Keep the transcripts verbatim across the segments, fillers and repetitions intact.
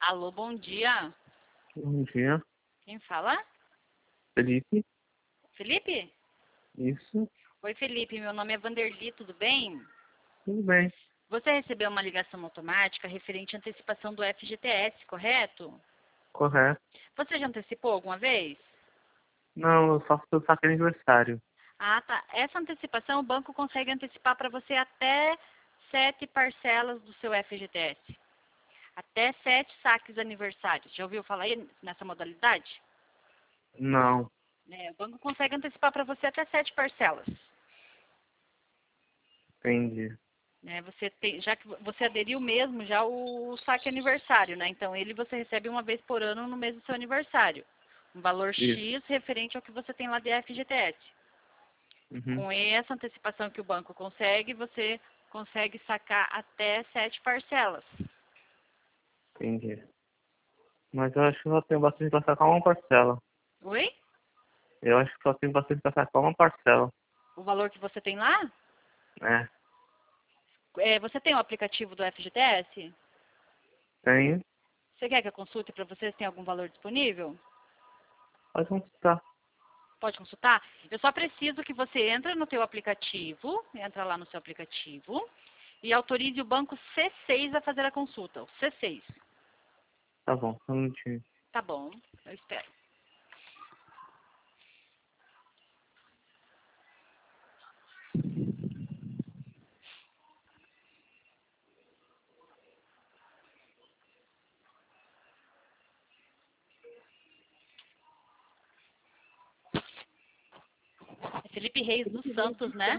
Alô, bom dia. Bom dia, Quem fala? Felipe. Felipe? Isso, Oi, Felipe. Meu nome é Vanderly, tudo bem? tudo bem. Você recebeu uma ligação automática referente à antecipação do F G T S, correto? Correto. Você já antecipou alguma vez? Não, eu só fiz o saque aniversário. Ah, tá. Essa antecipação o banco consegue antecipar para você até sete parcelas do seu F G T S. Até sete saques aniversários. Já ouviu falar aí nessa modalidade? Não, É, o banco consegue antecipar para você até sete parcelas. entendi. Né? Você tem, já que você aderiu mesmo já o saque aniversário, né? Então ele você recebe uma vez por ano no mês do seu aniversário. Um valor Isso. X referente ao que você tem lá de F G T S. Uhum, Com essa antecipação que o banco consegue, você consegue sacar até sete parcelas. entendi. Mas eu acho que só tenho bastante pra sacar uma parcela. Oi? Eu acho que só tenho bastante pra sacar uma parcela. O valor que você tem lá? É, É, você tem o aplicativo do F G T S? tenho. Você quer que eu consulte para você se tem algum valor disponível? Pode consultar. Pode consultar? Eu só preciso que você entre no teu aplicativo, entra lá no seu aplicativo e autorize o banco C seis a fazer a consulta. O C seis. Tá bom, só um minutinho. Tá bom, eu espero. É Felipe Reis dos Santos, né?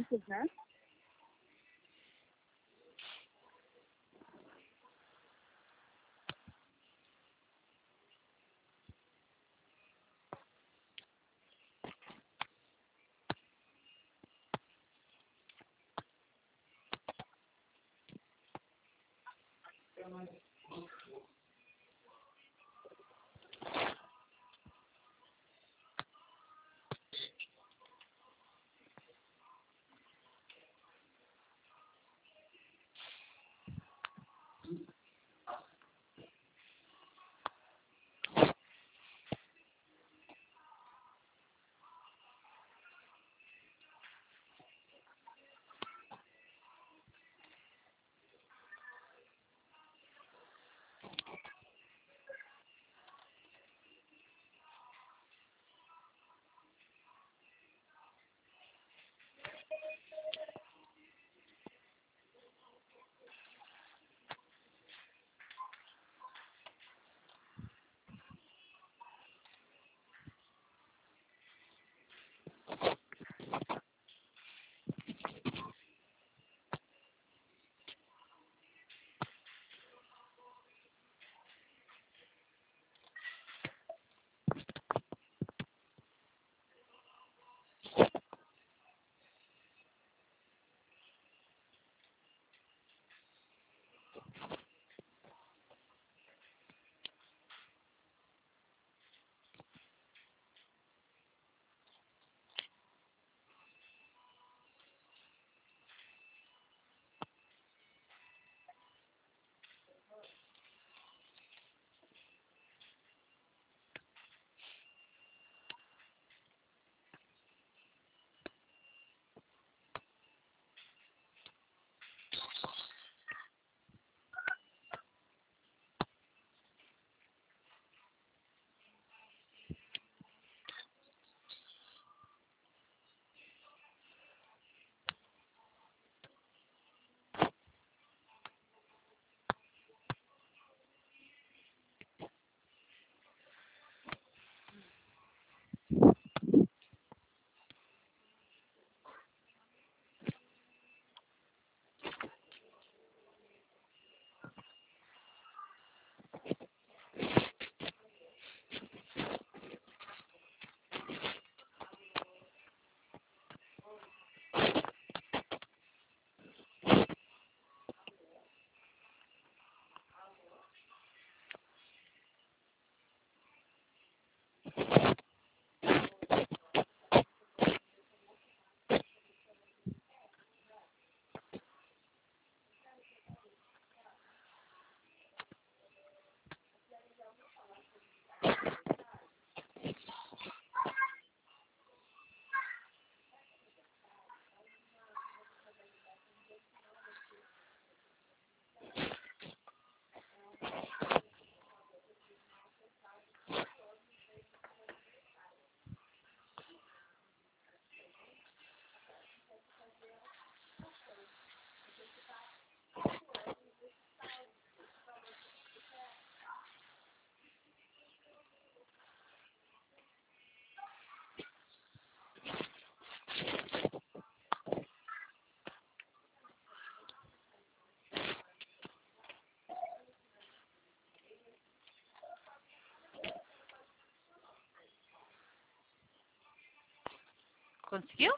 Conseguiu?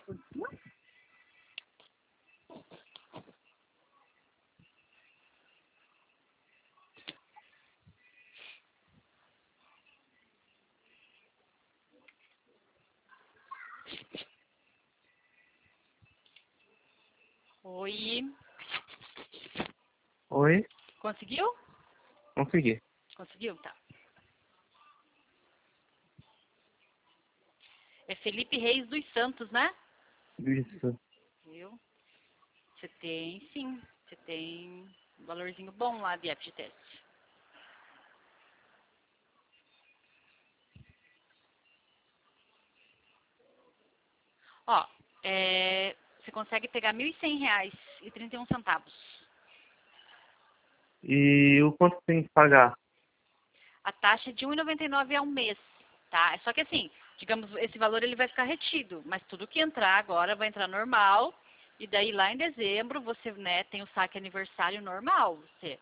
Oi. Oi? Conseguiu? Consegui. Conseguiu? Tá. É Felipe Reis dos Santos, né? Isso. Viu? Você tem, sim. Você tem um valorzinho bom lá de F G T S. Ó, é, você consegue pegar mil e cem reais e trinta e um centavos. E o quanto tem que pagar? A taxa é de um real e noventa e nove centavos ao mês, tá? Só que assim, digamos, esse valor ele vai ficar retido, mas tudo que entrar agora vai entrar normal. E daí lá em dezembro você, né, tem o saque aniversário normal, você.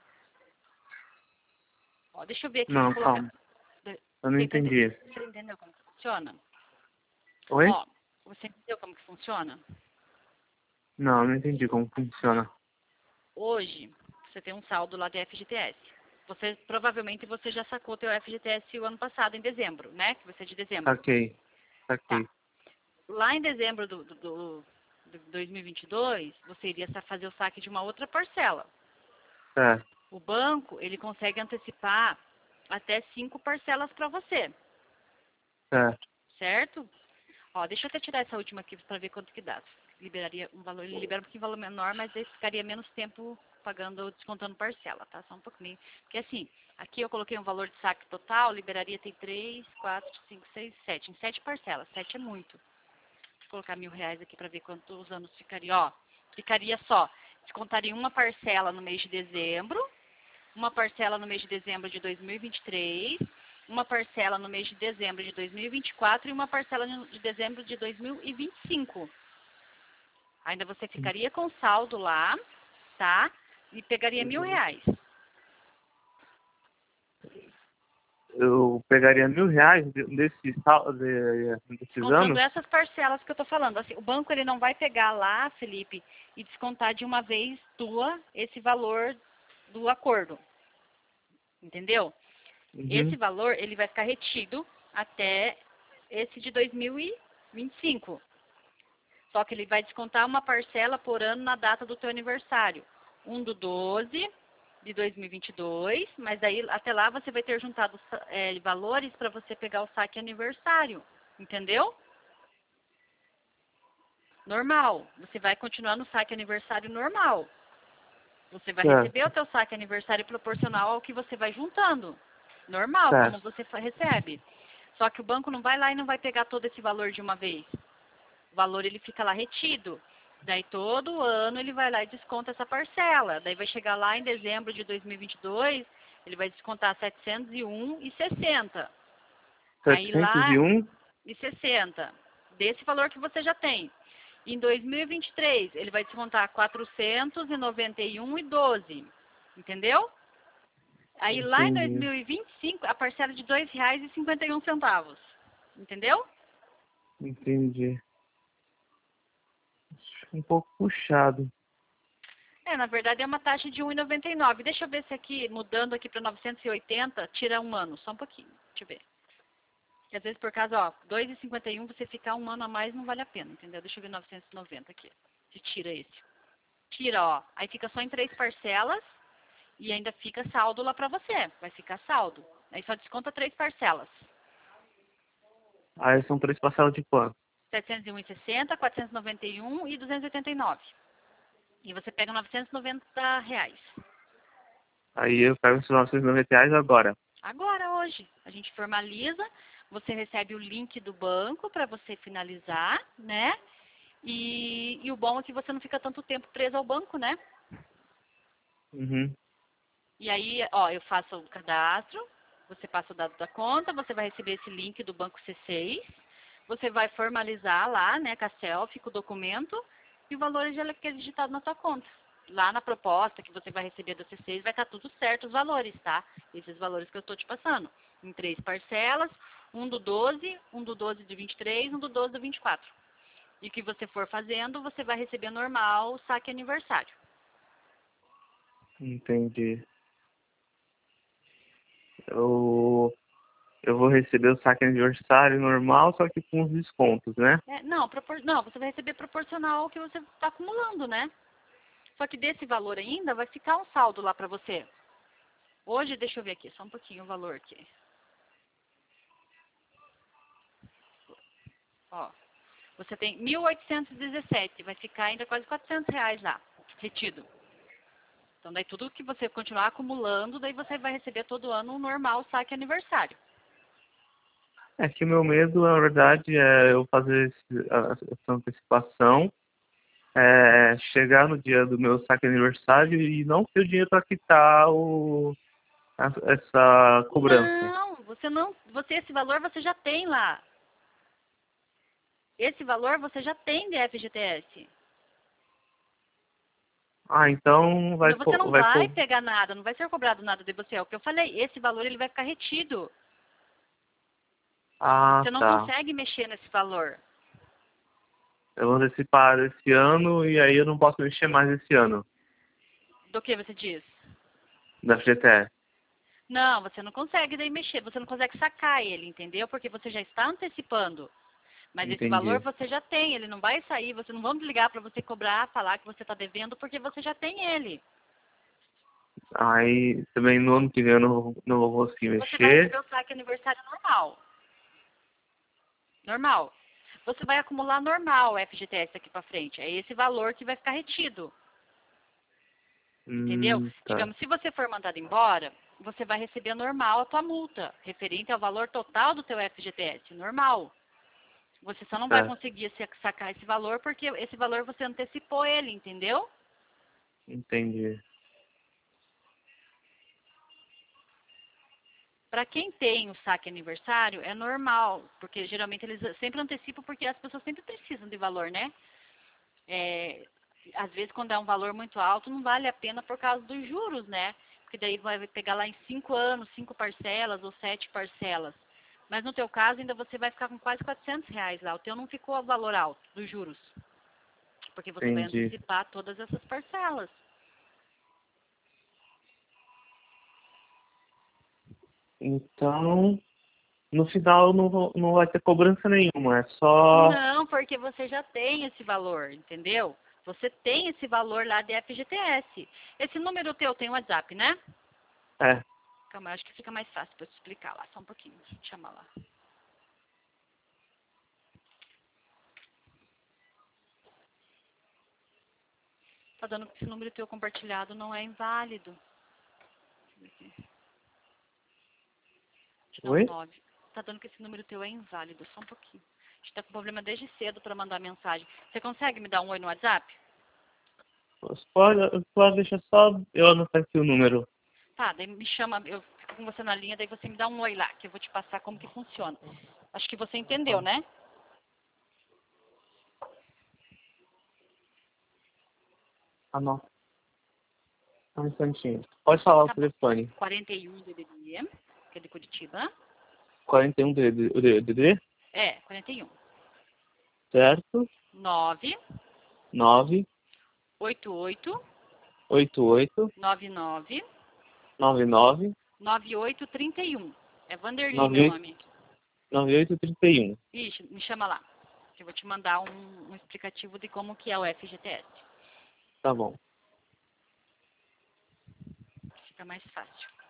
Ó, deixa eu ver aqui, Não, vou colocar. calma. Eu não Você entendeu, entendi. você entendeu como que funciona? Oi? Ó, você entendeu como que funciona? Não, não entendi como funciona. Hoje, você tem um saldo lá de F G T S. Você, provavelmente você já sacou teu F G T S o ano passado, em dezembro, né? Que vai ser de dezembro. Saquei. Tá. Saquei. Lá em dezembro do, do, do, do dois mil e vinte e dois, você iria sa- fazer o saque de uma outra parcela. Certo. O banco, ele consegue antecipar até cinco parcelas para você, Certo. certo? Ó, deixa eu até tirar essa última aqui para ver quanto que dá. Liberaria um valor, ele libera um pouquinho valor menor, mas aí ficaria menos tempo pagando, descontando parcela, tá? Só um pouquinho. Porque assim, aqui eu coloquei um valor de saque total, liberaria tem três, quatro, cinco, seis, sete. Em sete parcelas. Sete é muito. Deixa eu colocar mil reais aqui para ver quantos anos ficaria. Ó, ficaria só, descontaria uma parcela no mês de dezembro, uma parcela no mês de dezembro de dois mil e vinte e três, uma parcela no mês de dezembro de dois mil e vinte e quatro e uma parcela de dezembro de dois mil e vinte e cinco. Ainda você ficaria com saldo lá, tá? E pegaria mil reais. Eu pegaria mil reais de- desse, sal- de, desses Descontando anos? essas parcelas que eu tô falando. Assim, o banco ele não vai pegar lá, Felipe, e descontar de uma vez tua esse valor do acordo. Entendeu? Esse Uhum. valor ele vai ficar retido até esse de dois mil e vinte e cinco. Só que ele vai descontar uma parcela por ano na data do teu aniversário. Um do doze de dois mil e vinte e dois, mas daí até lá você vai ter juntado é, valores para você pegar o saque aniversário. Entendeu? Normal. Você vai continuar no saque aniversário normal. Você vai receber o Certo. teu saque aniversário proporcional ao que você vai juntando. Normal, como Certo. você fa- recebe. Só que o banco não vai lá e não vai pegar todo esse valor de uma vez. O valor ele fica lá retido. Daí todo ano ele vai lá e desconta essa parcela. Daí vai chegar lá em dezembro de dois mil e vinte e dois, ele vai descontar setecentos e um e sessenta. Aí setecentos e lá um e sessenta desse valor que você já tem. Em dois mil e vinte e três ele vai descontar quatrocentos e noventa e um e doze. Entendeu? Aí lá em Entendi. dois mil e vinte e cinco a parcela é de dois reais e cinquenta e um centavos. Entendeu? Entendi. Um pouco puxado. É, na verdade é uma taxa de um real e noventa e nove. Deixa eu ver se aqui, mudando aqui para novecentos e oitenta, tira um ano. Só um pouquinho. Deixa eu ver. Porque às vezes por causa, ó, dois reais e cinquenta e um você ficar um ano a mais não vale a pena, entendeu? Deixa eu ver novecentos e noventa aqui. Se tira esse. Tira, ó. Aí fica só em três parcelas e ainda fica saldo lá pra você. Vai ficar saldo. Aí só desconta três parcelas. Aí são três parcelas de quanto? setecentos e um e sessenta, quatrocentos e noventa e um e duzentos e oitenta e nove. E você pega novecentos e noventa reais. Aí eu pego esses novecentos e noventa reais agora. Agora, hoje, a gente formaliza, você recebe o link do banco para você finalizar, né? E, e o bom é que você não fica tanto tempo preso ao banco, né? Uhum. E aí, ó, eu faço o cadastro, você passa o dado da conta, você vai receber esse link do banco C seis, você vai formalizar lá, né, com a selfie, com o documento, e o valor já é digitado na sua conta. Lá na proposta que você vai receber da C seis vai estar tudo certo os valores, tá? Esses valores que eu estou te passando. Em três parcelas, um do doze, um do doze de vinte e três, um do doze do vinte e quatro. E o que você for fazendo, você vai receber normal o saque aniversário. Entendi. Eu, eu vou receber o saque aniversário normal, só que com os descontos, né? É, não, propor, não, você vai receber proporcional ao que você está acumulando, né? Só que desse valor ainda vai ficar um saldo lá para você. Hoje, deixa eu ver aqui, só um pouquinho o valor aqui. Ó, você tem mil oitocentos e dezessete, vai ficar ainda quase quatrocentos reais lá, retido. Então, daí tudo que você continuar acumulando, daí você vai receber todo ano um normal saque aniversário. É que o meu medo, na verdade, é eu fazer esse, a- essa antecipação, é, chegar no dia do meu saque aniversário e não ter o dinheiro para quitar o, a- essa cobrança. Não, você não, você esse valor você já tem lá. Esse valor você já tem de F G T S. Ah, então vai, Não, você co- não vai vai co- pegar nada, não vai ser cobrado nada de você. É o que eu falei, esse valor ele vai ficar retido. Ah, Você não tá. consegue mexer nesse valor. Eu vou antecipar esse ano e aí eu não posso mexer mais esse ano Do que você diz? da F G T S. Não, você não consegue daí mexer, você não consegue sacar ele, entendeu? Porque você já está antecipando. Mas esse valor Entendi. você já tem, ele não vai sair, você não vamos ligar para você cobrar, falar que você está devendo, porque você já tem ele. Aí também no ano que vem eu não, não vou conseguir Você vai mexer. receber o saque aniversário normal. Normal. Você vai acumular normal o F G T S daqui para frente. É esse valor que vai ficar retido. Entendeu? Hum, tá. Digamos, se você for mandado embora, você vai receber normal a tua multa, referente ao valor total do teu F G T S, normal. Você só não vai Certo. conseguir sacar esse valor porque esse valor você antecipou ele, entendeu? Entendi. Para quem tem o saque aniversário, é normal, porque geralmente eles sempre antecipam porque as pessoas sempre precisam de valor, né? É, às vezes quando é um valor muito alto, não vale a pena por causa dos juros, né? Porque daí vai pegar lá em cinco anos, cinco parcelas ou sete parcelas. Mas no teu caso ainda você vai ficar com quase quatrocentos reais lá. O teu não ficou a valor alto dos juros, porque você vai Entendi. antecipar todas essas parcelas. Então, no final não, vou- não vai ter cobrança nenhuma, é só. Não, porque você já tem esse valor, entendeu? Você tem esse valor lá de F G T S. Esse número teu tem WhatsApp, né? É. Calma, eu acho que fica mais fácil para eu te explicar lá. Só um pouquinho, deixa eu te chamar lá. Tá dando que esse número teu compartilhado não é inválido. Deixa eu ver aqui. Deixa eu dar um Oi? nove. Tá dando que esse número teu é inválido, só um pouquinho. A gente tá com problema desde cedo para mandar mensagem. Você consegue me dar um oi no WhatsApp? Você Pode, pode deixar só eu anotar aqui o número. Tá, daí me chama, eu fico com você na linha, daí você me dá um oi lá, que eu vou te passar como que funciona. Acho que você entendeu, né? Anota. Só um instantinho. Pode falar o Tá bom. telefone. quarenta e um D D D, que é de Curitiba. quarenta e um D D D, É, quarenta e um. certo? nove nove oito oito oito oito nove nove nove nove nove oito trinta e um. É Vanderly meu nove oito nome. nove oito trinta e um. Ixi, me chama lá. Que eu vou te mandar um, um explicativo de como que é o F G T S. Tá bom. Fica mais fácil.